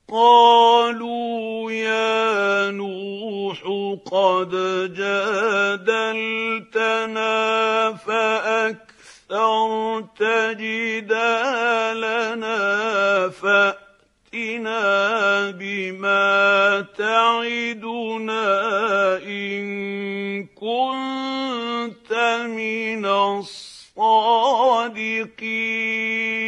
قالوا يا نوح قد جادلتنا فأكثرت جدالنا فأتنا بما تعدنا إن كنت من الصادقين.